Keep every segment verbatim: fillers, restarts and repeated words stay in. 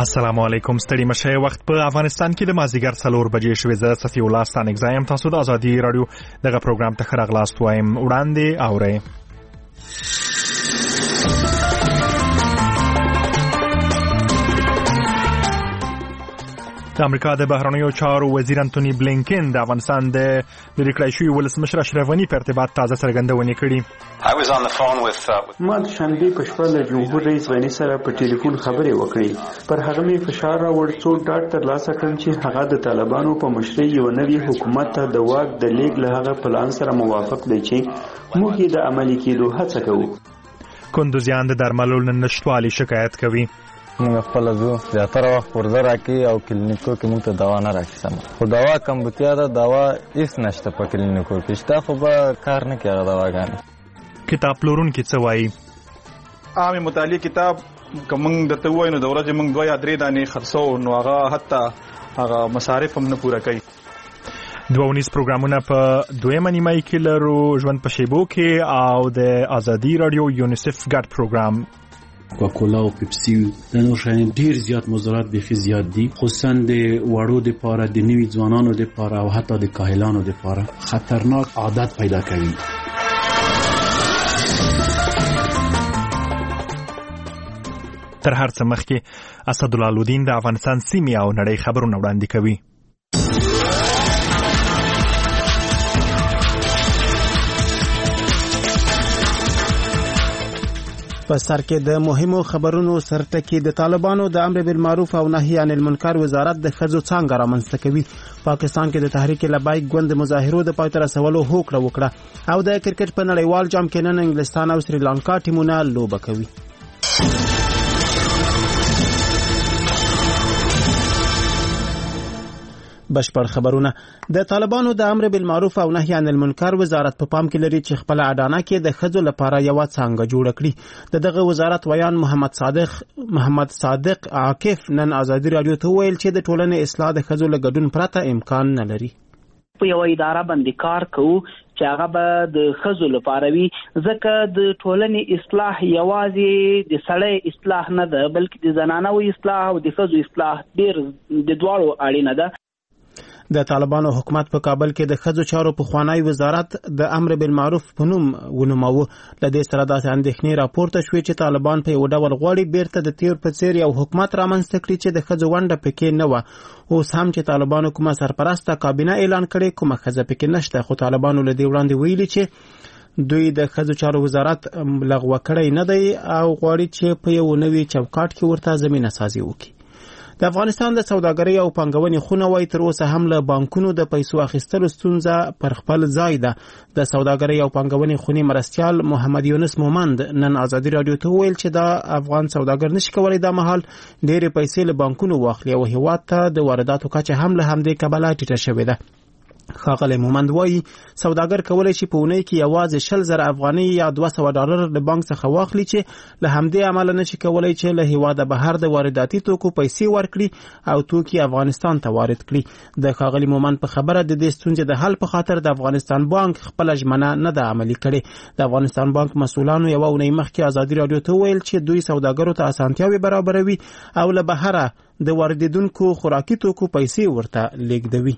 السلام علیکم. ستړي مشه. وخت په افغانستان کې د مازدیګر څلور بجې شوې. زه صفي الله ستانک زایم. تاسو د ازادي رادیو دغه پروګرام ته ښه راغلاست وایم. وړاندې اورئ. د امریکا د بهرنیو چارو وزیر انټونی بلینکن د افغانستان د لرې کړای شوي ولسمشر اشرف غني په ارتباط تازه څرګندونې کړي. ما د شنبې په شپه له جمهور رئیس غني سره په ټلیفون خبرې وکړې. پر هغه مې فشار راوړ څو ډاډ ترلاسه کړم چې هغه د طالبانو په مشرۍ یو نوي حکومت ته د واک د لیږد له هغه پلان سره موافق دی چې موږ یې د عملي کېدو هڅه کوو. کندوزیان د درملو له نشتوالي شکایت کوي. موږ خپل زو زیاتره وخت ورزه راکې او کلینیکو کې موږ ته دوا نه راکې سم. خو دوا کمبوتیا ده، دوا هیڅ نشته په کلینیکو کې. شته خو به کار نه کوي هغه دواګانې. کتاب پلورونکي څه وایي؟ عامې مطالعې کتاب که موږ درته ووایو نو د ورځې موږ دوه یا درې دانې خرڅو نو هغه حتی هغه مصارف هم نه پوره کوي. دوه ونیز پروګرامونه په دویمه نیمایي کې لرو. ژوند په شیبو کې او د ازادي رادیو یونیسف ګډ پروګرام. کوکاکولا او پیپسي د نور شیانو ډیر زیات مضرات بيخي زیات دي، خصوصا د وړو د پاره، د نوي ځوانانو د پاره او حتی د کاهلانو د پاره خطرناک عادت پیدا کوي. تر هر څه مخکې اسدالله الدین د افغانستان سیمې او نړۍ خبرونه وړاندې کوي. په سر کې د مهمو خبرونو سرټکی. د طالبانو د امر بالمعروف او نهي عن المنکر وزارت د ښځو څانګه رامنځته کوي. پاکستان کې د تحریک لبیک ګوند مظاهرو د پای ته رسولو هوکړه وکړه او د کرکټ په نړیوال جام کې نن انګلستان او سریلانکا ټیمونه لوبه کوي. بشپړ خبرونه. د طالبانو د امر بالمعروف او نهي عن المنکر وزارت په پام کې لري چې خپل اډانه کې د ښځو لپاره یو څنګه جوړ کړي. د دغه وزارت ویان محمد صادق محمد صادق عاکف نن ازادي رادیو ته ویل چې د ټولنې اصلاح د ښځو له ګډون پرته امکان نه لري. په یو اداره باندې کار کوو چې هغه به د ښځو لپاره وي، ځکه د ټولنې اصلاح یوازې د سړی اصلاح نه ده بلکې د زنانو اصلاح او د ښځو اصلاح ډېر د دواړو اړینه ده. د طالبانو حکومت په کابل کې د ښځو چارو پخوانی وزارت د امر بالمعروف په نوم ونوماوه. له دې سره داسې اندېښنې راپورته شوې چې طالبان په یو ډول غواړي بیرته د تیر په څیر یو حکومت رامنځته کړي چې د ښځو ونډه پکې نه وه. اوس هم چې طالبانو کومه سرپرسته کابینه اعلان کړي کومه ښځه پکې نشته، خو طالبانو له دې وړاندې ویلي چې دوی د ښځو چارو وزارت لغوه کړی نه دی او غواړي چې په یو نوي چوکاټ کې ورته زمینه سازي وکړي. د افغانستان د سوداګرۍ او پانګونې خونه وای تر اوسه هم له بانکونو د پیسو اخیستلو ستونزه پر خپل ځای ده. د سوداګرۍ او پانګونې خونې مرستیال محمد یونس مومند نن ازادي رادیو ته ویل چې دا افغان سوداګر نشي کولای د مهال ډېرې پیسې له بانکونو واخلي او هیواد ته د وارداتو کچه هم له همدې کبله ټیټه شوې ده. ښاغلی مومند وایي سوداګر کولی شي په اونۍ کې یوازې شل زره افغانۍ یا دوه سوه ډالر له بانک څخه واخلي چې له همدې امله نشي کولی چې له هیواده بهر د وارداتي توکو پیسې ورکړي او توکي افغانستان ته وارد کړي. د ښاغلي مومند په خبره د دې ستونزې د حل په خاطر د افغانستان بانک خپله ژمنه نه ده عملي کړې. د افغانستان بانک مسؤلانو یوه اونۍ مخکې ازادي رادیو ته وویل چې دوی سوداګرو ته اسانتیاوې برابروي او له بهره د واردېدونکو خوراکي توکو پیسې ورته لیږدوي.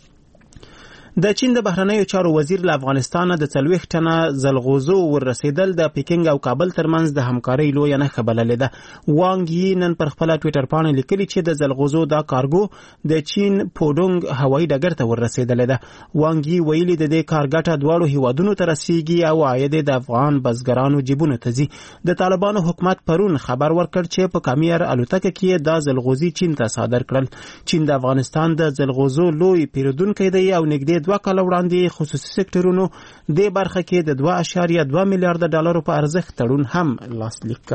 د چین د بهرنیو چارو وزیر له افغانستانه د څلوېښت ټنه زلغوزو ورسېدل د پیکنګ او کابل ترمنځ د همکارۍ لویه نښه بللې ده. وانګ یي نن پر خپله ټویټر پاڼه لیکلي چې د زلغوزو دا کارګو د چین پوډونګ هوایي ډګر ته ورسېدلې ده. وانګ یي ویلي د دې کار ګټه دواړو هیوادونو ته رسیږي او عاید د افغان بزګرانو جیبونو ته ځي. د طالبانو حکومت پرون خبر ورکړ چې په کامیر الوتکه کې دا زلغوزي چین ته صادر کړل. چین د افغانستان د زلغوزو لوی پیرودونکی دی او نږدې دوه کاله وړاندې خصوصي سکتورونو دې برخه کې د دوه اعشاریه دوه میلیارډ ډالرو په ارزښت تړون هم لاسلیک کړ.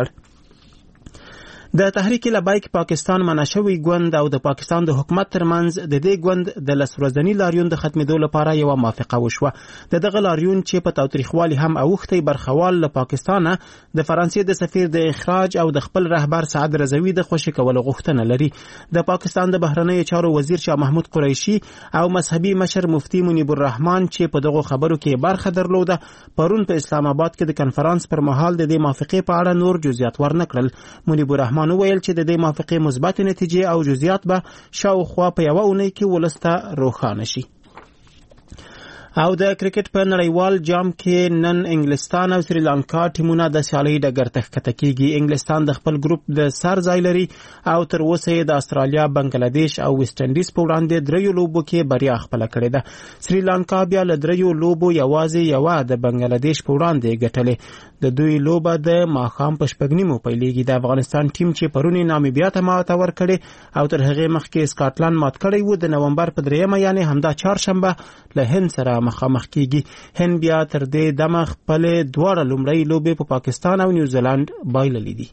د تحریک لبیک پاکستان منشوي ګوند او د پاکستان د حکومت ترمنځ د دې ګوند د لس ورځني لاریون د ختمېدو لپاره یوه موافقه وشوه. د دغه لاریون چې په تاوتریخوالي هم اوښتی برخوال له پاکستانه د فرانسې د سفیر د اخراج او د خپل رهبر سعد رضوي د خوشي کولو غوښتنه لري. د پاکستان د بهرنیو چارو وزیر شاه محمود قریشي او مذهبي مشر مفتي منیب الرحمن چې په دغه خبرو کې برخه درلوده پرون په اسلام آباد کې د کنفرانس پر مهال د دې موافقې په اړه نور جزئیات ورنکړل. منیب الرحمن طالبان ویل چې د دې موافقې مثبت نتیجې او جزئیات به شاوخوا په یوه اونۍ کې ولسته روښانه شي. او د کرکټ په نړیوال جام کې نن انګلستان او سریلانکا ټیمونه د سیالۍ ډګر ته ښکته کیږي. انګلستان د خپل ګروپ د سر ځای لري او تر اوسه د استرالیا، بنگلاديش او ویسټ انډیز په وړاندې دریو لوبو کې بریا خپل کړې ده. سریلانکا بیا له دریو لوبو یوازې یوه د بنگلاديش په وړاندې ګټلې. د دوی لوبه د ماښام په شپږ نیمو پیلېږي. د افغانستان ټیم چې پرونی نامیبیا ته ماته ورکړې او تر هغې مخکې سکاټلند مات کړی و، د نومبر په دریمه یعنې همدا چهارشنبه له هند سره مخامخ کیږي. هند بیا تر دې دمه خپلې دواړه لومړۍ لوبې په پاکستان او نیوزیلند بایللې دي.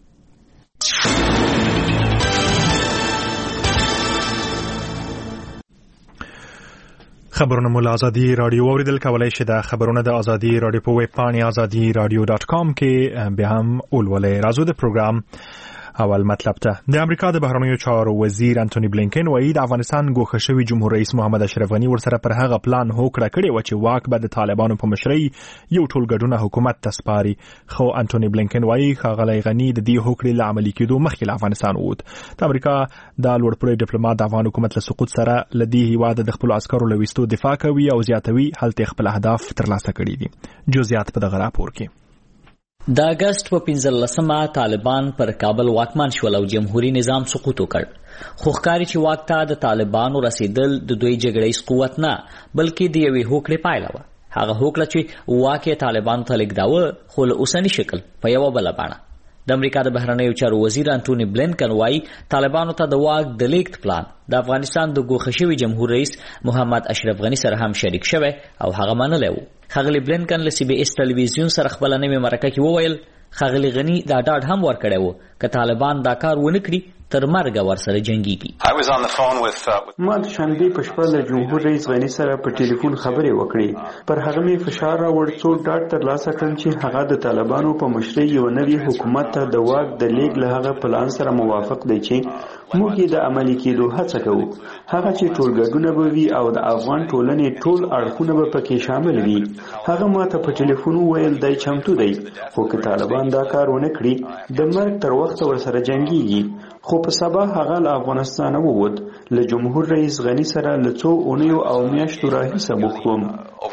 خبرونه مو له ازادي رادیو اوریدل کولای شئ. د خبرونه د ازادي رادیو په ویب پاڼې ازادي رادیو ډاټ کام کې به هم ولولئ. راځو د پروګرام اول مطلب ته. د امریکا د بهرنیو چارو وزیر انټونی بلینکن وایي د افغانستان ګوښه شوی جمهور رئیس محمد اشرف غنی ورسره پر هغه پلان هوکړه کړې و چې واک به د طالبانو په مشرۍ یو ټولګډونه حکومت ته سپاري. خو انټونی بلینکن وایي ښاغلی غنی د دې هوکړې له عملي کېدو مخکې له افغانستان ووت. د امریکا د لوړپوړي ډیپلوماټ د افغان حکومت له سقوط سره له دې هیواده د خپلو عسکرو له ویستو دفاع کوي او زیاتوي هلته خپل اهداف ترلاسه کړي دي. جزئیات په دغه راپور کې. د اگست په پنځلسمه طالبان پر کابل واکمن شول او جمهوریت نظام سقوط وکړ. خو ښکاري چې واک ته د طالبانو رسیدل د دوی جګړې قوت نه بلکې د یوې هوکړې پایله وه. هغه هوکړه چې واک یې طالبانو ته لیږداوه خو له اوسني شکل په یوه بله بڼه. د امریکا د بهرنیو چارو وزیر انټونی بلینکن وایي طالبانو ته د واک د لیږد پلان د افغانستان د ګوښه شوي جمهور رئیس محمد اشرف غنی سره هم شریک شوی او هغه منلی و. ښاغلی بلینکن له سی بي اس ټلویزیون سره خپله نوې مرکه کې وویل ښاغلی غنی دا ډاډ هم ورکړی و که طالبان دا کار ونه کړي تر مرګه ورسره جنګیږي. ما د شنبې په شپه له جمهور رئیس غنی سره په ټلیفون خبرې وکړې. پر هغه مې فشار راوړ څو ډاډ ترلاسه کړم چې هغه د طالبانو په مشرۍ یو نوي حکومت ته د واک د لیږد له هغه پلان سره موافق دی چې موږ یې د عملي کېدو هڅه کوو. هغه چې ټولګډونه به وي او د افغان ټولنې ټول اړخونه به پکې شامل وي. هغه ما ته په ټلیفون وویل دی چمتو دی، خو که طالبان دا کار ونه کړي د مرګ تر وخته ورسره جنګیږي. خو په سبا هغه له افغانستانه ووت. له جمهور رئیس غنی سره له څو اونیو او میاشتو راهیسه بوخت وم.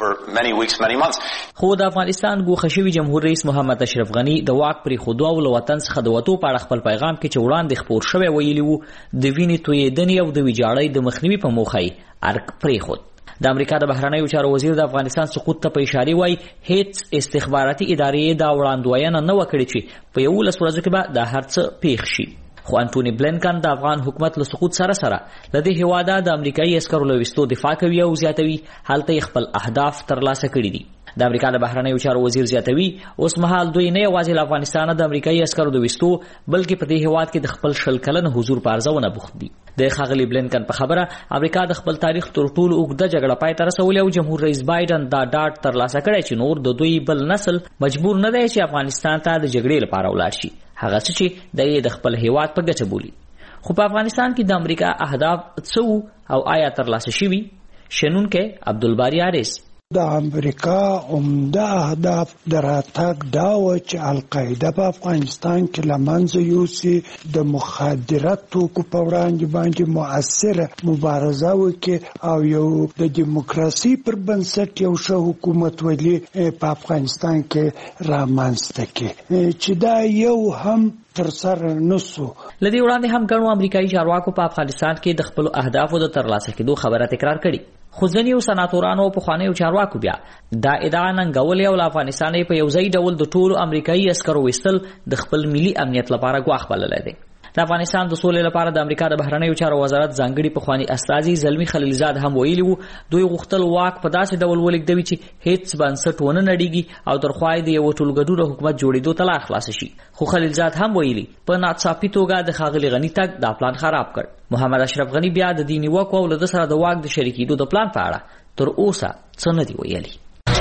خو د افغانستان ګوښه شوي جمهور رئیس محمد اشرف غنی د واک پرېښودو او له وطن څخه د وتو په اړه خپل پیغام کې چې وړاندې خپور شوی ویلي وو د وینې تویېدنې او د ویجاړۍ د مخنیوي په موخه یې ارګ پرېښود. د امریکا د بهرنیو چارو وزیر د افغانستان سقوط ته په اشاره وایي هیڅ استخباراتي ادارې دا وړاندوینه نه وکړي چې په یولس ورځو کې به دا هر څه پیښ شي. خو انټونی بلینکن د افغان حکومت له سقوط سره سره له دې هیواده د امریکایي عسکرو له ویستو دفاع کوي او زیاتوي هلته خپل اهداف ترلاسه کړي دي. د امریکا د بهرنیو چارو وزیر زیاتوي اوس مهال دوی نه یوازې له افغانستانه د امریکایي عسکرو د ویستو بلکې په دې هیواد کې د خپل شل کلن حضور په ارزونه بوخت دي. د ښاغلي بلینکن په خبره امریکا د خپل تاریخ تر ټولو اوږده جګړه پای ته رسولې او جمهور رئیس بایدن دا ډاډ ترلاسه کړی چې نور د دوی بل نسل مجبور نه دی چې افغانستان ته د جګړې لپاره ولاړ شي، هغه څه چې د یې د خپل هیواد په ګټه بولي. خو په افغانستان کې د امریکا اهداف څه او آیا ترلاسه شوي؟ شنونکی عبدالباری عارض. د امریکا عمده اهداف د راتګ دا و چې القاعده په افغانستان کې له منځه یوسي، د مخدرات توکو په وړاندې باندې مؤثره مبارزه وکړي او یو د دیموکراسي پر بنسټ یو ښه حکومت ولي په افغانستان کې رامنځته کړي چې دا یو هم تر سره نسو. لدې وړاندې هم ګڼو امریکایي چارواکو په افغانستان کې د خپلو اهدافو د ترلاسه کېدو خبره تکرار کړي. خو ځینې سناتورانو او پخوانیو چارواکو بیا دا ادعا ننګولې او له افغانستان په یو ځای ډول د ټولو امریکایي عسکرو ویستل د خپل ملي امنیت لپاره ګواښ بللی دی. د افغانستان د سولې لپاره د امریکا د بهرنیو چارو وزارت ځانګړي پخواني استازي زلمي خلیلزاد هم ویلي وو دوی غوښتل واک په داسې ډول ولېږدوي چې هیڅ بنسټ ونه نړېږي او تر خوا یې د یوه ټولګډونه حکومت جوړېدو ته لار خلاصه شي. خو خلیلزاد هم ویلي په ناڅاپي توګه د ښاغلي غني تګ دا پلان خراب کړ. محمد اشرف غني بیا د دې نیوکو او له ده سره د واک د شریکېدو د پلان په اړه تر اوسه څه نه دي ویلي.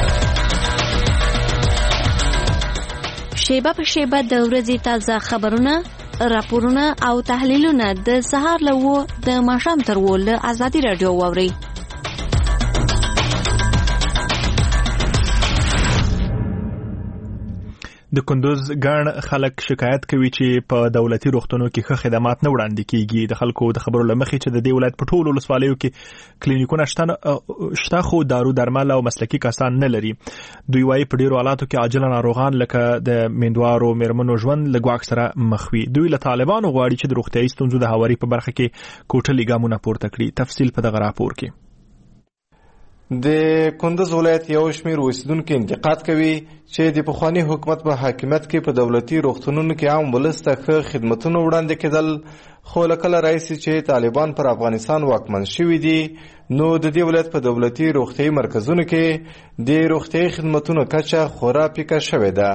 شیبه په شیبه د ورځې تازه خبرونه، راپورونه او تحلیلونه د سهار له اوو د ماښام تر اوو له ازادي راډیو واورئ. د کندوز ګڼ خلک شکایت کوي چې په دولتي روغتونونو کې ښه خدمات نه وړاندې کیږي. د خلکو د خبرو له مخې چې د دې ولایت په ټولو ولسوالیو کې کلینیکونه شته خو دارو درمل او مسلکي کسان نه لري. دوی وايي په ډیرو حالاتو کې عاجله ناروغان لکه د میندوارو میرمنو ژوند له ګواښ سره مخ وي. دوی له طالبانو غواړي چې د روغتیايي ستونزو د هواري په برخه کې کوټلي ګامونه پورته کړي. تفصیل په دغه راپور کې. د کندوز ولایت یو شمېر اوسیدونکو انتقاد کوي چې د پخواني حکومت په حاکمیت کې په دولتي روغتونونو کې عام ولس ته ښه خدمتونه وړاندې کېدل، خو له کله راهیسې چې طالبان پر افغانستان واکمن شوي دي نو د دې ولایت په دولتي روغتیايي مرکزونو کې د روغتیايي خدمتونو کچه خورا پیکه شوې ده.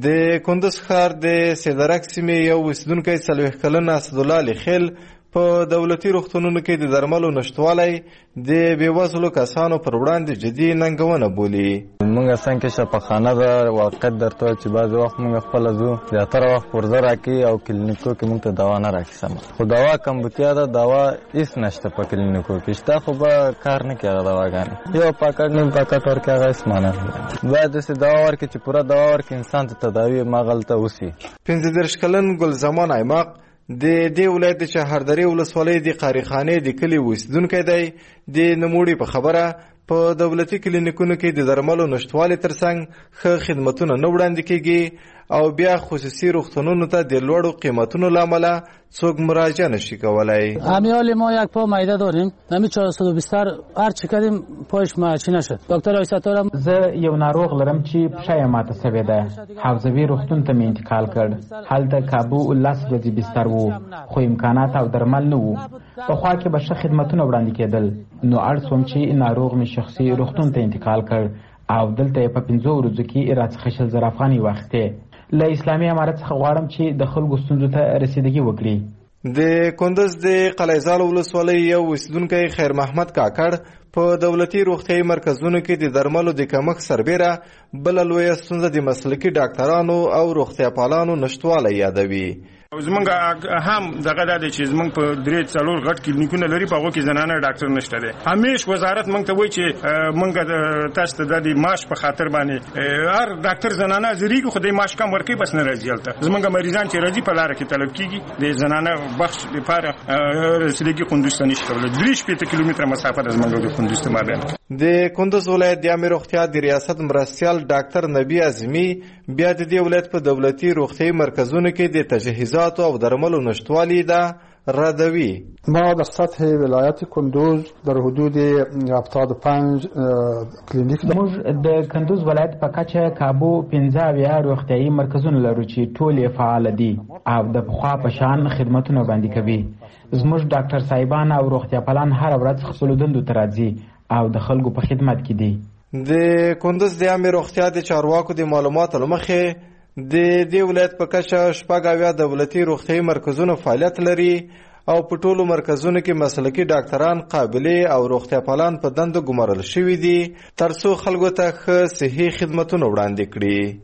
د کندوز ښار د سیدرک سیمې یو اوسیدونکی څلوېښت کلن اسدالله علي خیل په دولتي روغتونونو کې د درملو نشتوالی د بېوزلو کسانو پر وړاندې جدي ننګونه بولي. موږ څنګه شفاخانه ده واقعیت درته چې بعضې وخت موږ خپله ځو زیاتره وخت پرزه راکوي او کلینیکو کې موږ ته دوا نه راکړي سمه، خو دوا کمبودیا ده، دوا هېڅ نشته په کلینیکو کې، شته خو به کار نه کوي هغه دواګانې، یو پاکټ نیم پاکټ ورکړي هغه هېڅ معنی نه. باید داسې دوا ورکړي چې پوره دوا ورکړي انسان ته تداوي مغلته وسي. پنځه دېرش کلن ګلزمان ایماق د دې ولایت د چهاردرې ولسوالۍ د قاریخانې د کلي اوسیدونکی دی. د نوموړي په خبره په دولتي کلینیکونو کې د درملو نشتوالي ترڅنګ ښه خدمتونه نه وړاندې کیږي او بیا خصوصي روغتونونو ته د لوړو قیمتونو له امله څوک مراجعه نشي کولای. امیال ما یک پا معده داریم، همین چهارصد و بیست هر چی کردیم پایش ماچی نشد. دکتر آیستارم زه یو ناروغ لرم چې پښه یې ماته سوې ده، حوزوي روغتون ته مې انتقال کړ. هلته کابو لس ورځې بستر وو خو امکانات او درمل نه وو. پخوا کې به ښه خدمتونه وړاندې کېدل نو اړ سوم چې ناروغ مې شخصي روغتون ته انتقال کړ او دلته یې په پنځو ورځو کې راڅخه شل زره افغانۍ واخیستې. له اسلامي امارت څخه غواړم چې د خلکو ستونزو ته رسیدګي وکړي. د کندوز د قلعهزال ولسوالۍ یو اوسیدونکی خیر محمد کاکړ په دولتي روغتیايي مرکزونو کې د درملو د کمښت سربیره بله لویه ستونزه د مسلکي ډاکټرانو او روغتیا پالانو نشتوالی یادوي. زمونږ هم دغه دا دی چې زمونږ په درې څلور غټ کلینیکونه لري، په هغو کې زنانه ډاکټر نشته دی. همیش وزارت موږ ته وایي چې موږ تاسو ته د معاش په خاطر باندې هر ډاکټر زنانه حاضرېږي خو د معاش کم ورکوي بس نه راځي. هلته زمونږ مریضان چې راځي په لاره کې طلب کېږي د زنانه بخش لپاره رسیدګي کندوز ته نشي کولی. درې شپېته کیلومتره مسافه ده زمونږ د کندوز ته مابین. د کندوز ولایت د عامې روغتیا د ریاست مرستیال ډاکټر نبی اعظمي بیا د دې ولایت په دولتي روغتیايي مرکزونو کې د تجهیزاتو او درملو نشتوالی ده ردوی. ما در سطح ولایت کندوز در حدود هفتاد و پنج کلینیک موږ د کندوز ولایت په کچه کابو پنځه اویا روغتیايي مرکزونه لرو چې ټول یې فعال دي او د پخوا په شان خدمتونه وړاندې کوي. زموږ ډاکټر صاحبان او روغتیا پالان هره ورځ خپلو دندو ته راځي او د خلکو په خدمت کې دي. د کندوز د عامې روغتیا د چارواکو د معلوماتو له مخې د دې ولایت په کچه شپږ اویا دولتي روغتیايي مرکزونه فعالیت لري او په ټولو مرکزونو کې مسلکي ډاکټران قابلې او روغتیا پالان په دندو ګمارل شوي دي ترڅو خلکو ته ښه صحي خدمتونه وړاندې کړي.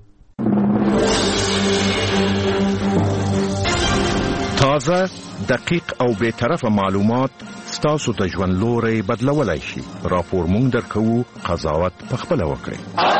تازه، دقیق او بی‌طرفه معلومات ستاسو ته ژوند لوری بدلولی شي. راپور مونږ درکوو، قضاوت پخپله وکړئ.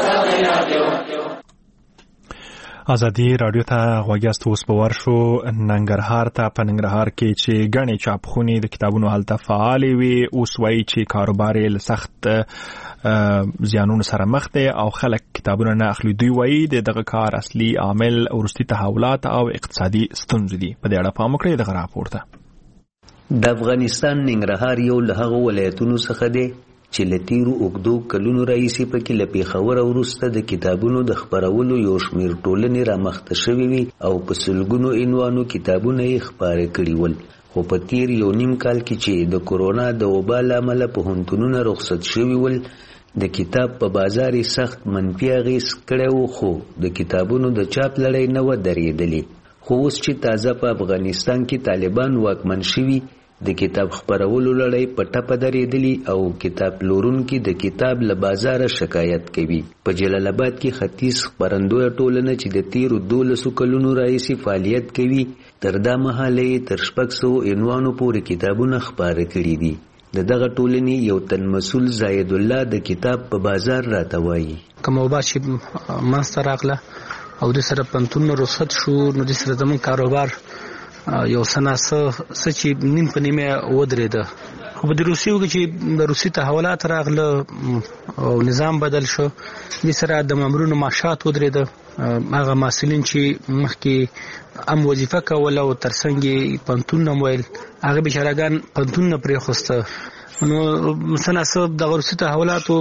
ازادي رادیو ته غوږ یاست. اوس به ورشو ننګرهار ته. په ننګرهار کې چې ګڼې چاپخونې د کتابونو هلته فعالې وي، اوس وایي چې کاروبار یې له سخت زیانونو سره مخ دی او خلک کتابونه نه اخلي. دوی وایي د دغه کار اصلي عامل وروستي تحولات او اقتصادي ستونزې دي. په دې اړه پام وکړئ دغه راپور ته. د افغانستان ننګرهار یو له هغو ولایتونو څخه دی چې له تیرو اوږدو کلونو راهیسې پکې له پېښوره وروسته د کتابونو د خپرولو یو شمېر ټولنې رامخته شوې وي او په سلګونو عنوانو کتابونه یې خپاره کړي ول. خو په تیر یو نیم کال کې چې د کورونا د وبا له امله پوهنتونونه رخصت شوي ول، د کتاب په بازار یې سخت منفي اغېز کړی و، خو د کتابونو د چاپ لړۍ نه وه درېدلې. خو اوس چې تازه په افغانستان کې طالبان واکمن شوي، د کتاب خپرولو لړۍ په ټپه درېدلې او کتاب پلورونکي د کتاب له بازاره شکایت کوي. په جلال آباد کې ختیځ خپرندویه ټولنه چې د تیرو دولسو کلونو راهیسې فعالیت کوي، تر دا مهاله یې تر شپږ سوو عنوانو پورې کتابونه خپاره کړي دي. د دغه ټولنې یو تن مسؤل زاید الله د کتاب په بازار راته وایي. کومه وبا چې منځته راغله او د سره پنتون رخصت شو نو د سره زمون کاروبار یو سناسه سچې نیم په نیمه ودرېده. خو په روسیو کې چې د روسي تحولات راغله او نظام بدل شو د سره د مامورونو معاشات ودرېده. هغه مسؤلین چې مخکې ام وظیفه کوله او ترڅنګ پنتون ویل هغه بشراګان پنتون پرې خوسته نو سناسه د روسي تحولاتو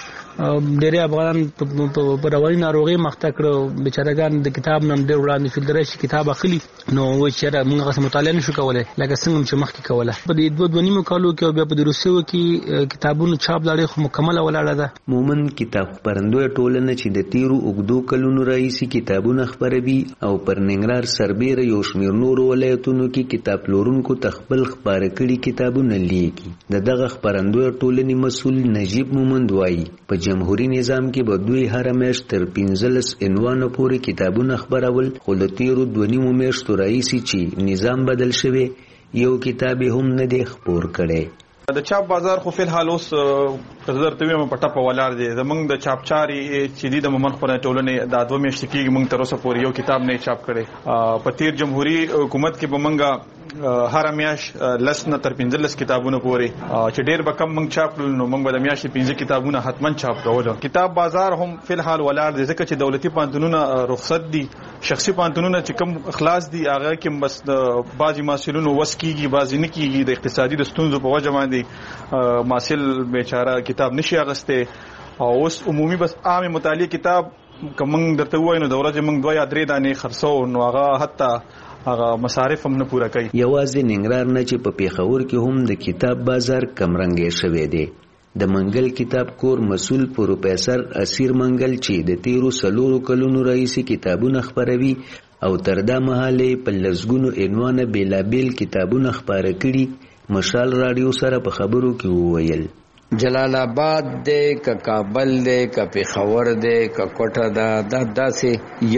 ډېر افغان په رواني ناروغي مخته کړو بیچارهګان د کتاب نم ډېر وړاندې شول درې کتاب اخلي نو و چې موږ مطالعه نشو کولای لکه څنګه چې مخکې کوله. په دې دوه دوه نیمو کالو کې بیا په روسیو کې کتابونو چاپ لاړې خو مکمله ولاړه ده. مومن کتاب خپرندوی ټولنه چې د تیرو اوږدو کلونو راهیسې کتابونه خپروي او پر ننګرهار سربیره یو شمېر نورو ولایتونو کې کتاب پلورونکو ته خپل خپاره کړي کتابونه لیکي. د دغه خپرندوی ټولنې مسؤل نجیب مومند وایي په جمهوریت نظام کې به دوی هر میاشت تر پنځلس عنوانه پورې کتابونه خپرول خو له تیرو دوه نیمو میاشتو راهیسې چې نظام بدل شوی یو کتاب هم نه دی خپور کړی. د چاپ بازار خو فلحال اوس قدر ته ویم په ټاپه ولاړ دی. زمونږ د چاپ چاري چې دی د مومن خپرندوی ټولنې د دوه میاشتې کېږي موږ تر اوسه پورې یو کتاب نه چاپ کړی. په تیر جمهوریت حکومت کې به موږ هر میاش لس نه تر پنځلس کتابونه پورې چې ډېر به کم موږ چاپ کړل نو موږ به د میاشتې پنځه کتابونه حتما چاپ کول. کتاب بازار هم فلحال ولاړ دی ځکه چې دولتي پانتونونه رخصت دي. شخصي پانتونونه چې کم خلاص دي هغه کې بس د بعضي محصلینو وس کیږي بعضي نه کیږي د اقتصادي د ستونزو په وجه باندې محصل بیچاره کتاب نشي اغسته او اوس عمومي بس عام مطالعه کتاب کوم درته وایو نو د ورځې موږ دوه یا درې دانې خرڅو نو هغه حتی هغه مصارف هم نه پوره کوي. یوازې ننګرهار نه چې په پیښور کې هم د کتاب بازار کمرنګې شوی دی. د منګل کتاب کور مسؤل پروفیسور اسیر منګل چې د تیرو سلورو کلونو راهیسې کتابونه خپروي او تر دا مهاله په لسګونو عنوانه بیلابیل کتابونه خپاره کړي مشال رادیو سره په خبرو کې وویل جلال آباد دی که کابل دی که پیښور دی که کوټه ده دا داسې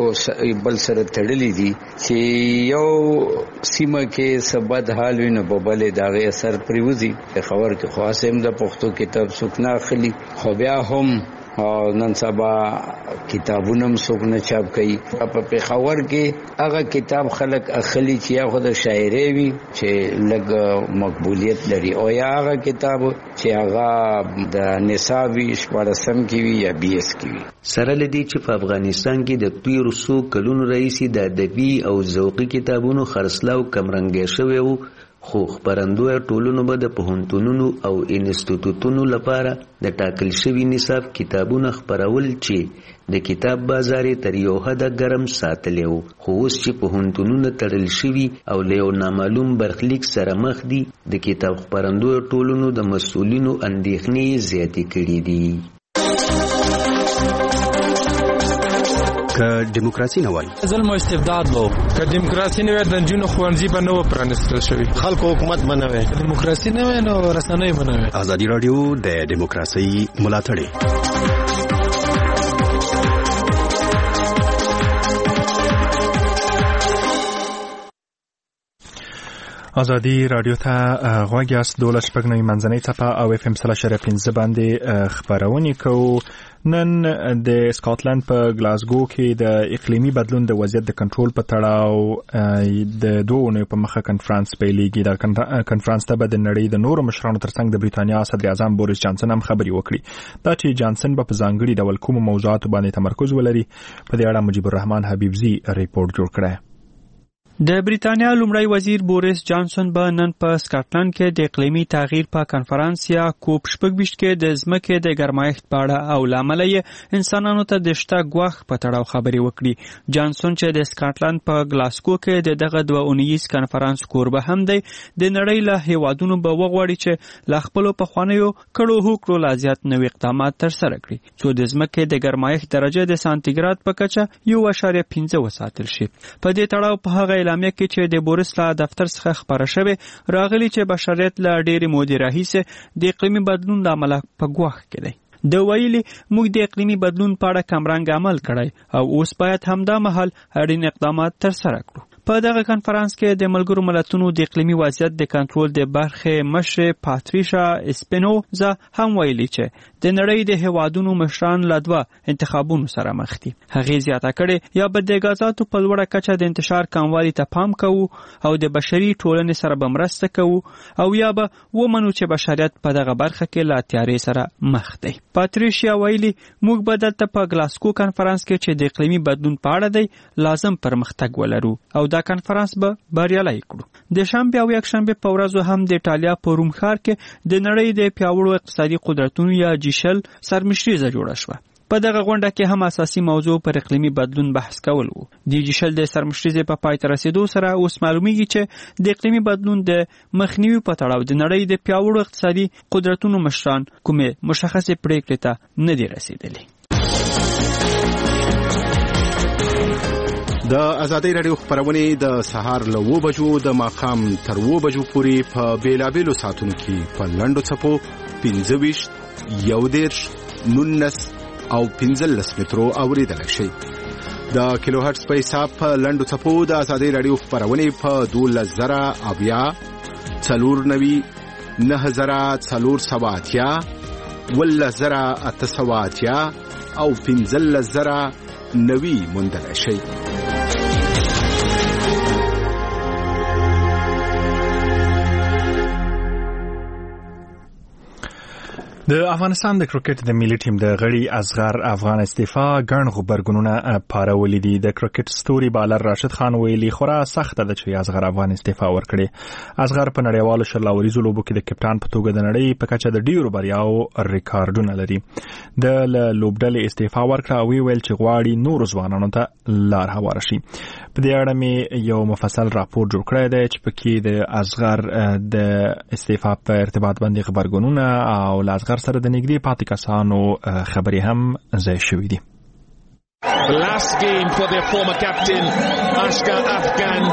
یو بل سره تړلی دي چې یو سیمه کې څه بد حال وي نو په بلې د هغې اثر پرې وځي. پیښور کې خو هسې هم د پښتو کتاب څوک نه اخلي خو بیا هم نن سبا کتابونه هم څوک نه چاپ کوي. په پیښور کې هغه کتاب خلک اخلي چې یا خو د شاعرۍ وي چې لږ مقبولیت لري او یا هغه کتاب چې هغه د نصاب وي شپاړسم کې وي یا بي ایس کې وي. سره له دې چې په افغانستان کې د تیرو څو کلونو راهیسې د ادبي او ذوقي کتابونو خرڅلاو کمرنګې شوی و خو خپرندوی ټولنو به د پوهنتونونو او انسټیټوټونو لپاره د ټاکل شوي نصاب کتابونه خپرول چې د کتاب بازار تر یو حده ګرم ساتلی و خو اوس چې پوهنتونونه تړل شوي او له یو نامعلوم برخلیک سره مخ دي د کتاب خپرندوی ټولنو د مسؤلینو اندېښنې زیاتې کړي دي. که دیموکراسي نه وای ظلم او استبداد وو که دیموکراسي نه وای د جنونو خوانځي به نو پرانستل شوی خلکو حکومت بنوي دیموکراسي نه وای نو رسنۍ بنوي. ازادي رادیو د دیموکراسي ملاتړ ازادي رادیو ته غوږ یاست. دولس شپږ نوي منځنۍ څپه او اف ام سل اشاریه پنځه باندې خپرونې کوو. نن د سکاټلند په ګلاسګو کې د اقلیمي بدلون د وضعیت د کنټرول په تړاو د دوه اونیو په مخه کنفرانس پیلېږي. دا کنفرانس ته به د نړۍ د نورو مشرانو ترڅنګ د بریتانیا صدر اعظم بوریس جانسن هم خبرې وکړي. دا چې جانسن به په ځانګړي ډول کومو موضوعاتو باندې تمرکز ولري په دې اړه مجيب الرحمن حبیبزي ریپورت جوړ کړی. د بریتانیا لومړی وزیر بوریس جانسن به نن په سکاټلند کې د اقلیمي تغییر په کنفرانس یا کوپ شپږ ویشت کې د ځمکې د ګرمایښت په اړه او لامل یې انسانانو ته د شته ګواښ په تړاو خبرې وکړي. جانسن چې د سکاټلند په ګلاسګو کې د دغه دوه اونیز کنفرانس کوربه هم دی د نړۍ له هیوادونو به وغواړي چې له خپلو پخوانیو کړو هوکړو لا زیات نوي اقدامات ترسره کړي څو د ځمکې د ګرمایښت درجه د سانتیګراد په کچه یو اشاریه پنځه وساتل شي. په دې تړاو په هغه اعلامیه کې چې د بوریس له دفتر څخه خبره شوې راغلي چې بشریت له ډېرې مودې راهیسې د اقلیمي بدلون له امله په ګواښ کې دی. د ویلي موږ د اقلیمي بدلون په اړه کمرنګ عمل کړی او اوس باید همدا مهال اړین اقدامات ترسره کړو. په دغه کنفرانس کې د ملګرو ملتونو د اقلیمي وضعیت د کنټرول د برخې مشر پاتریشا اسپینوزا هم ویلي چې د نړۍ د هیوادونو مشران له دوه انتخابونو سره مخ دي. هغې زیاته کړې یا به د غازاتو په لوړه کچه د انتشار کموالي ته پام کوو او د بشري ټولنې سره به مرسته کوو او یا به ومنو چې بشریت په دغه برخه کې له تیارې سره مخ دی. پاتریشیا ویلي موږ به دلته په ګلاسکو کنفرانس کې چې د اقلیمي بدلون په اړه دی لازم پرمختګ ولرو او دا کنفرانس به بریالی کړو. د شنبې او یکشنبې په ورځو هم د ایټالیا په روم ښار کې د نړۍ د پیاوړو اقتصادي قدرتونو یا جی شل سرمشریزه جوړه شوه. په دغه غونډه کې هم اساسي موضوع پر اقلیمي بدلون بحث کول وو. د جی شل د سرمشریزې په پای ته رسیدو سره اوس معلومیږي چې د اقلیمي بدلون د مخنیوي په تړاو د نړۍ د پیاوړو اقتصادي قدرتونو مشران کومې مشخصې پریکړې ته نه دي رسیدلي. د ازادي رادیو خبرونه د سهار له و بجو د ماقام تر و بجو پورې په بیلابیلو ساعتونو کې په لندو چپو پنځه ویشت یو دیرش نونس او پنځلس مترو اوریدل شي. د کیلو هرتز په حساب په لندو چپو د ازادي رادیو خبرونه په دولس زره اویا څلور نوي نه زره څلور سواتیا ولس زره اته سواتیا او پنځلس زره نوي موندل شي. د افغانستان د کرکټ د ملي ټیم د غړي اصغر افغان استعفا ګڼ خبرګونونه پارولې دي. د کرکټ ستوري بالر راشد خان ویلي خورا سخته ده چې اصغر افغان استعفا ورکړي. اصغر په نړیوالو شلاوریزو لوبو کې د کپټان په توګه د نړۍ په کچه د ډیرو بریاو ریکارډونه لري. د لوبډلې استعفا ورکړه او ویل چې غواړي نور ځوانانو ته لار هواره شي. په دې اړه مې یو مفصل راپور جوړ کړی دی چې پکې د اصغر د استعفا په ارتباط باندې خبرګونونه او ل اصغر سره د نږدې پاتې کسانو خبرې هم ځای شوې دي. The last game for their former captain Asghar Afghan.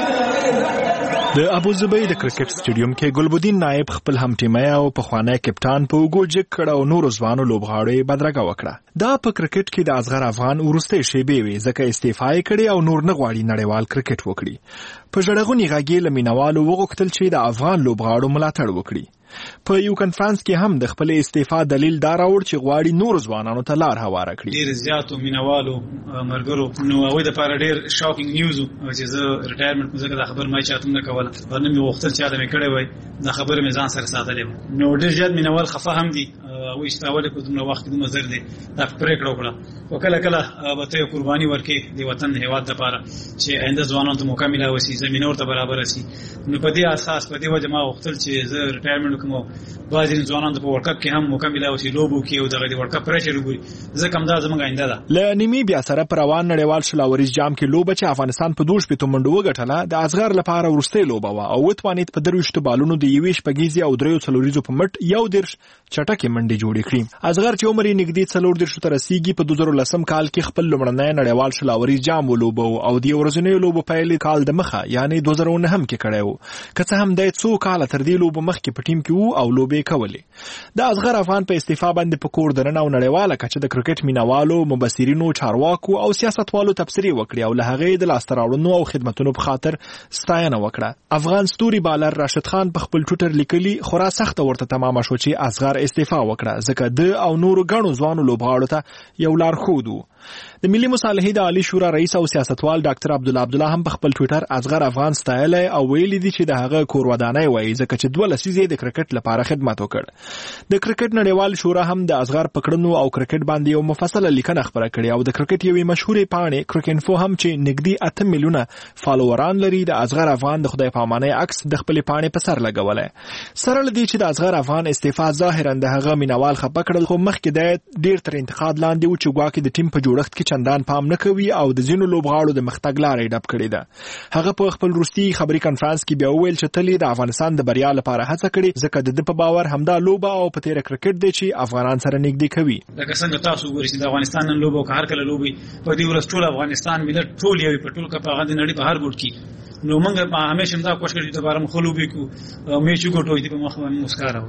د ابوظبي د کرکټ سټیډیوم کې ګلبدین نائب خپل هم ټیمي او پخوانی کپټان په وګو جګ کړه او نور ځوانو لوبغاړو بدرګه وکړه. دا په کرکټ کې د اصغر افغان ورسته شیبې وي ځکه استعفا یې کړې او نور نه غواړي نړیوال کرکټ وکړي. په ژړغونی غاګي لمینوالو وغوښتل چې د افغان لوبغاړو ملاتړ وکړي. په یو کنفرانس کې هم د خپل استعفا دلیل دا راوړ چې غواړي نور ځوانانو ته لار هواره کړي. ډیر زیاتو مینوالو مرګرو نو هغه د پاره ډیر شاکینګ نیوز چې زه ریټایرمنت مزه دا خبر ما چاته نه کوله ورنه مې وختل چې ادمه کړي وای دا خبر مې ځان سره ساتلې. نو ډیر زیات مینوال خفه هم دي او استاوله په دومره وخت د مزر دي دا پریکړه وکړه او کله کله به ته قرباني ورکې د وطن هیواد لپاره چې آینده ځوانانو ته موقع ملي وسی زمينه ورته برابر شي. نو په دې اساس په دې وجه ما وختل چې زه ریټایرمنت کوم. بعضی ځوانان په ورلد کپ کې هم موقع ملي وسی لوبو کې او دغه د ورلد کپ پرېشر وګوري ځکه هم دا زموږ آینده ده. ل نیمیبیا سره پر روان نړیوال شلاوریز جام کې لوبه چې افغانستان په دوه شپږ منډو وګټله د اصغر لپاره ورسته لوبه وا او وتوانیت په درويشت بالونو د یويش پګیزي او دریو څلوریزو په مټ یو درش چټکه منډي جوړې کړې. اصغر چې عمر یې نږدې څلور درشو تر رسیدي په دوه زره لسم کال کې خپل لمړنۍ نړیوال شلاوریز جام ولوبو او د ورځنۍ لوبو پیل کال د مخه یعنی دوه زره نه هم کې کړو که څه هم د څو کال تر دې لوبو مخ کې په ټیم کې وو او لوبې کولې. د اصغر افغان په استعفا باندې په کور درنه او نړیواله کچه د کرکټ مینوالو مبصرینو چارواکو او سیاستوالو تبصری وکړي او له هغې د لاستراوړنو او خدماتونو په خاطر ستاینه وکړه. افغان ستوري بالر راشد خان په خپل ټوټر لیکلي خورا سخت ورته تمام شو چې اصغر استعفا وکړه ځکه د او نورو غنو ځوانو لوبغاړو ته یو لار خود وو. د ملي مصالحې د عالی شورا رئیس او سیاستوال ډاکټر عبدالله عبدالله هم په خپل ټویټر اصغر افغان ستایلی او ویلي دي چې د هغه کور ودانۍ وایي ځکه چې دوه لسیزې د کرکټ لپاره خدمت وکړ. د کرکټ نړیوال شورا هم د اصغر پکړنو او کرکټ باندې یو مفصله لیکنه خبره کړې او د کرکټ یوې مشهورې پاڼې کرکینفو هم چې نږدې اته میلیونه فالووران لري د اصغر افغان د خدای پامانۍ عکس د خپل پاڼې په سر لګولای. سره لدی چې د اصغر افغان استعفا ظاهرا د هغه مینوال خپه کړل خو مخکې د ډیر تر انتقاد لاندې و چې ګواکې د ټیم په جوړښت کې چندان پام نه کوي او د ځینو لوبغاړو د مختګ لارې ډب کړې ده. هغه په خپل وروستي خبري کانفرنس کې بیا وویل چې تل د افغانستان د بریا لپاره هڅه کړې ځکه د په باور همدا لوبه او په تیر کرکټ دی چې افغانان سره نږدې کوي. لکه څنګه تاسو وګورئ چې د افغانستان نن لوبه که هر کله لوبي په دې ورځ ټول افغانستان ملت ټول یو په ټول کې په هغه نړۍ په هر ګوټ کې نو موږ همیشه دا کوشش کوو چې د بارم خلوبي کو میچ ګټو دې په مخ باندې مسکا راوړو.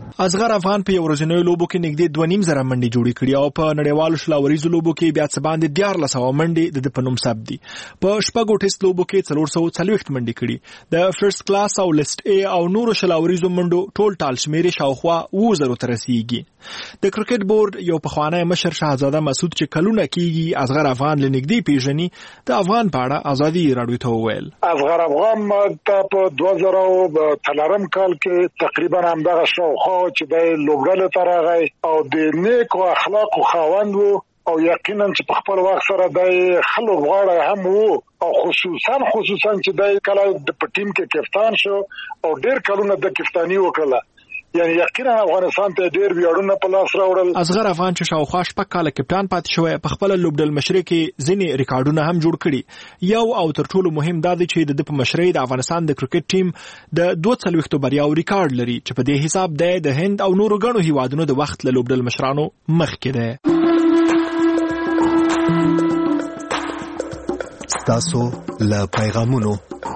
اصغر افغان په ورځنیو لوبو کې نږدې دوه نیم زره منډې جوړې کړې او په نړیوالو شلاوریزو لوبو کې بیا څه باندې دیارلس سوه منډې د په نوم ثبت دي. په شپږو ټیسټ لوبو کې څلور سوه څلوېښت منډې کړي. د فرست کلاس او لیسټ ای او نورو شلاوریزو منډو ټول ټال شمېرې شاوخوا اووه زرو ته رسیږي. د کرکټ بورډ یو پخوانی مشر شهزاده مسعود چې کلونه کېږي اصغر افغان له نږدې پیژني د افغان په اړه ازادي راډیو ته وویل. اصغر افغان ته په دوه زره څلورم کال کې تقریبا همدغه شاوخوا چې د لوبډلې ته راغی او د نیکو اخلاقو خاوند و او یقینا چې په خپل وخت سره د خلک غواړي هم وو او خصوصا خصوصا چې د کله د ټیم کې کپتان شو او ډېر کلونه د کپتانی وکړه. یعنی یقینا افغانستان ته ډېر ویاړونه په لاس راوړل. اصغر افغان چې شاوخوا شپږ کاله کپتان پاتې شوی په خپل لوبډل مشرۍ کې ځینې ریکارډونه هم جوړ کړي. یو او تر ټولو مهم دا دی چې د په مشرۍ د افغانستان د کرکټ ټیم د دوه څلوېښتو بریاو ریکارډ لري چې په دې حساب دی د هند او نورو ګڼو هیوادونو د وخت له لوبډل مشرانو مخکې دی. ستاسو له پیغامونو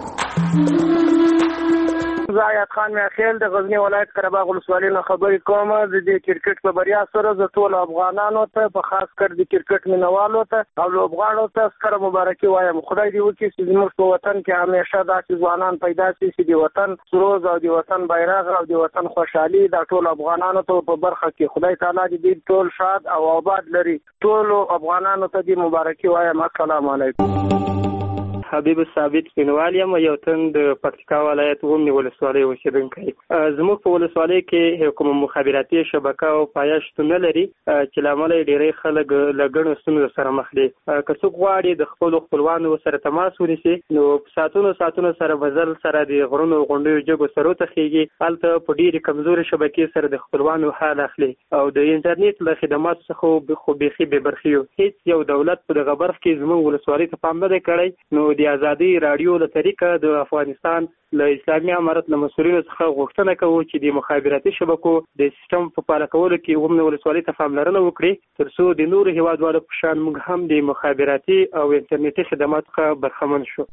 زایات خان میاخیل د غزنی ولایت قرهباغ ولسوالۍ نه خبرې کوم. د دې کرکټ په بریا سره د ټول افغانانو ته په خاص کر د کرکټ مینوالو ته او لوبغاړو ته ستره مبارکي وایم. خدای دې وکړي چې زموږ په وطن کې همیشه داسې ځوانان پیدا شي چې د وطن سروز او د وطن بیرغ او د وطن خوشحالي د ټول افغانانو ته په برخه کې خدای تعالی دې ټول شاد او آباد لري. ټول افغانانو ته دې مبارکي وایم. السلام علیکم. حبیب ثابت کینوال یم، یو تن د پکتیکا ولایت ومنی ولسوالۍ اوسیدونکی. زموږ په ولسوالۍ کې کوم مخابراتي شبکه او پایښت نه لري چې لامل ډیری خلک له ګڼو ستونزو سره مخ دي. که څوک غواړي د خپل خپلوانو سره تماس ونیسي نو ساتونو ساتونو سره بزل سره د غرونو غونډیو جګو سره تخیږي. هلته په ډیری کمزوري شبکې سره د خپلوانو حال اخلي او د انټرنیټ له خدماتو څخه خو بيخي به برخیو. هیڅ یو دولت په دغه برخه کې زموږ ولسوالۍ ته پام نه کړی. نو د ازادي رادیو له طریقه د افغانستان له اسلامي امارت له مسؤلینو څخه غوښتنه کوو چې د مخابراتي شبکو د سیستم په پاله کولو کې ومنه ولسوالۍ ته پاملرنه وکړي ترڅو د نورو هیوادوالو په شان موږ هم د مخابراتي او انټرنیټي خدماتو څخه برخمن شو.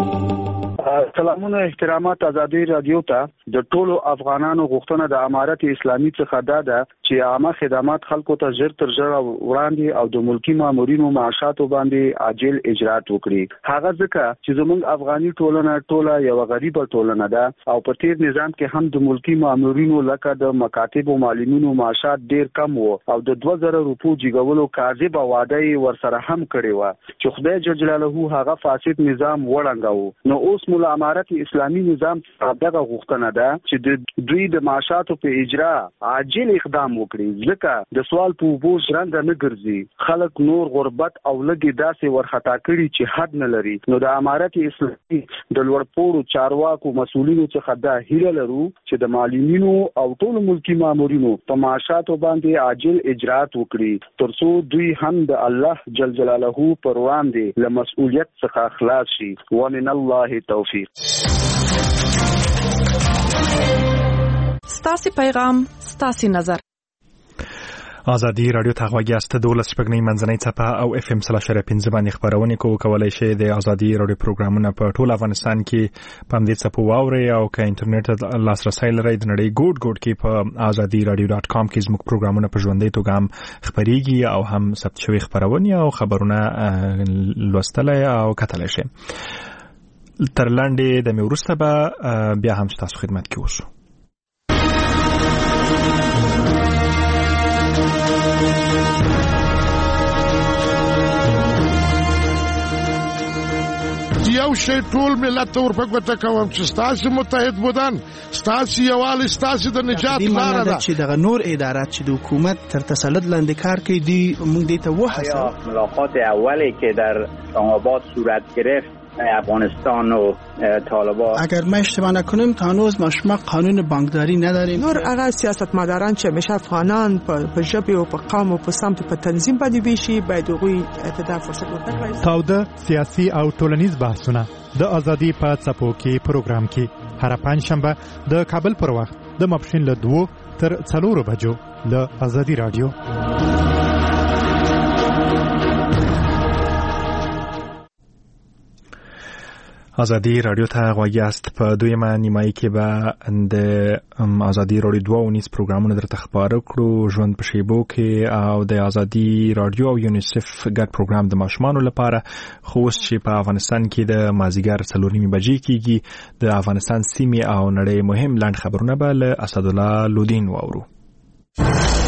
سلامونه احترامات ازادي رادیو ته د ټولو افغانانو غوښتنه د امارت اسلامي څخه دا ده چې عامه خدمات خلکو ته ژر تر ژره وړاندې او د ملکی مامورینو معاشاتو باندې عاجل اجرات وکړي. هغه ځکه چې زموږ افغاني ټولنه ټوله یو غریبه ټولنه ده او په تیر نظام کې هم د ملکی مامورینو لکه د مکاتب او معلمینو معاشات ډیر کم وو او د دوه زره روپو جګولو کاذب وعده ورسره هم کړې وه چې خدای جل جلاله هغه فاسد نظام وړانداوه. نو اوس مولا امارت اسلامي نظام دغه غوښتنه ده چې د دوی د معاشاتو په اجرا عاجل اقدام وکړي ځکه د سوال په اوبو ژرنده نه ګرځي. خلک نور غربت او لګي داسې ورخطا کړي چې حد نه لري. نو د امارت اسلامي د لوړپوړو چارواکو مسؤلینو څخه دا هیله لرو چې د معلمینو او ټولو ملکی مامورینو په معاشاتو باندې عاجل اجرات وکړي ترڅو دوی هم د الله جل جلاله پر وړاندې له مسؤلیت څخه خلاص شي. ومن الله توفیق. ستاسي پیغام ستاسي نظر. ازادي رادیو ته غوږی است دولس شپږنۍ منځنۍ څپه او اف ام سلا شره پنځه باندې خبرونه کوو. کولای شئ د ازادي رادیو پروګرامونه په ټول افغانستان کې په دې څپو واورئ او که انټرنیټ لاسرسي لرئ د نړۍ ګوټ ګوټ کې په ازادي رادیو ډاټ کام کې زموږ پروګرامونه په ژوندۍ توګه هم خبريږي او هم ثبت شوي خبرونه او خبرونه لوستلای او کتلای شئ. تر لاندې د میورسته به بیا هم تاسو خدمت کې اوسو. یو شی ټول ملت ته ورپکوته کوم چې ستاسو متحد بودن ستاسو یووالی ستاسو د نجات لاره ده چې دغه نور ادارات چې د حکومت تر تسلط لاندې کار کوي دی موږ دې ته وحصل. ملاقات اولی که در اسلام‌آباد صورت گرفت افغانستان و طالبان اگر ما اشتباه نکنیم تا هنوز ما شما قانون بانکداری نداریم. نور هغه سیاستمداران چې همیشه افغانان په ژبه او په قوم او په سمت په تنظیم باندې ویشي باید هغوی ته دا فرصت ورکړي. تاوده سیاسي او ټولنیز بحثونه د ازادي په څپو کې پروګرام کې هر پنځشنبه د کابل پر وخت د ماپښین له دوه تر څلورو بجو له ازادي رادیو. ازادي رادیو ته غوږی است. په دویمه نیمایي کې به د ازادي رادیو دوه ونیس پروګرامونه درته خبره کړو، ژوند په شیبو کې او د ازادي رادیو او یونیسف ګډ پروګرام د ماشومانو لپاره. خو اوس چې په افغانستان کې د مازیګر څلور نیمې بجې کېږي، د افغانستان سیمې او نړۍ مهم لاند خبرونه به له اسدالله لودین واورو.